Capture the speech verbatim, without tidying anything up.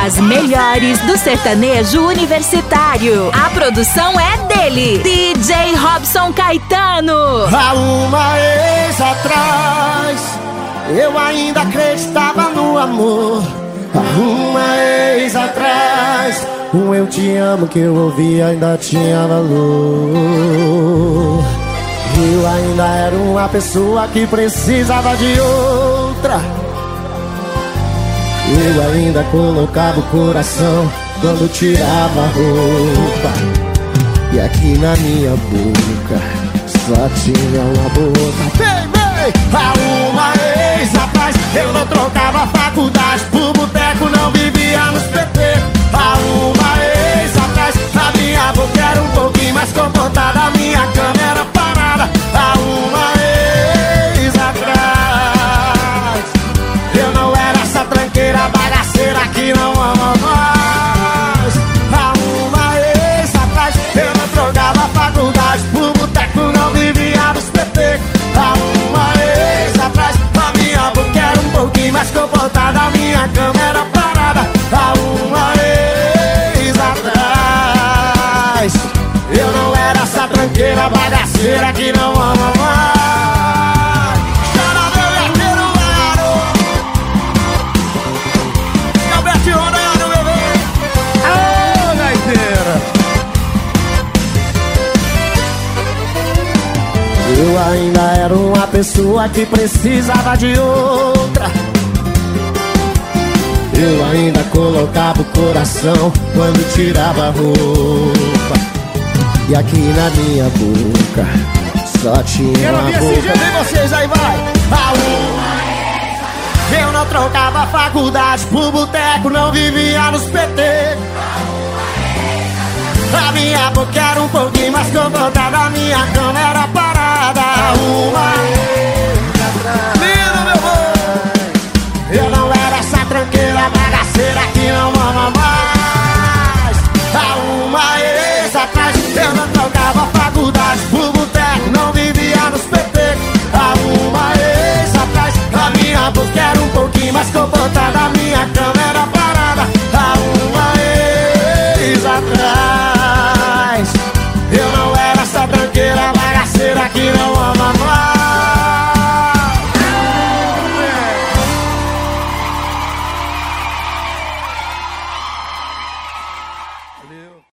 As melhores do sertanejo universitário. A produção é dele, D J Robson Caetano. Há uma ex atrás, eu ainda acreditava no amor. Há uma ex atrás, um eu te amo que eu ouvi ainda tinha valor. Eu ainda era uma pessoa que precisava de outra. Eu ainda colocava o coração quando tirava a roupa. E aqui na minha boca só tinha uma boca. Vem, vem! Há uma ex atrás, eu não trocava faculdade por boteco, não vivia nos P T. Há uma ex atrás, a minha boca era um pouquinho mais comportada, a minha cama era parada. Há uma ex atrás, eu não era essa tranqueira bagaceira que não ama mais. Há uma ex atrás, eu não trocava faculdade por boteco, não vivia nos P T. Há uma ex atrás, a minha boca era um pouquinho mais comportada, a minha cama era parada. Há uma ex atrás, eu não era essa tranqueira bagaceira que não ama mais. Chora, meu gaiteiro, garoto. Galberto Ronaldo, bebê. Ô, gaiteira. Eu ainda era uma pessoa que precisava de outra. Eu ainda colocava o coração quando tirava a roupa. E aqui na minha boca só tinha Quero uma ouvir boca. esse jeito, hein, vocês aí, vai. A uma eu não trocava faculdade por boteco, não vivia nos P T. A minha boca era um pouquinho mais comportada, a minha cama era parada. Uma lindo, meu bom. Eu não era essa tranqueira bagaceira